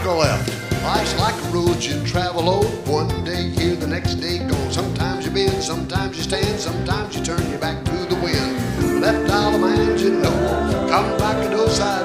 or left. Life's like a road you travel on. One day here, the next day gone. Sometimes you bend, sometimes you stand, sometimes you turn your back to the wind. Left dial of my engine, no. Come back to those sides.